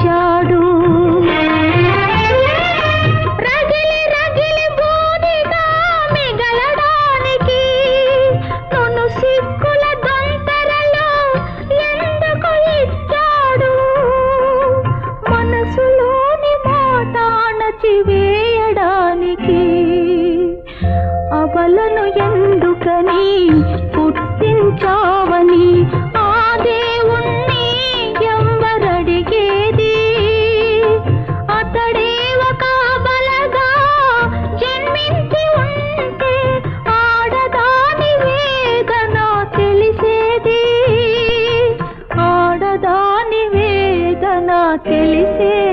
ఇచ్చాడు. రగిలి రగిలి బూదిగా మిగలడానికి నన్ను సిక్కుల దొంతరలో ఎందుకు ఇచ్చాడు. మనసులోని మాట అణచివేయడానికి అవలను ఎందుకని పుట్టించావని ఆ దేవుణ్ణి ఎవరడిగేది. అతడే ఒక బలగా జన్మించి ఉంటే ఆడదాని వేదన తెలిసేది. ఆడదాని వేదన తెలిసేది.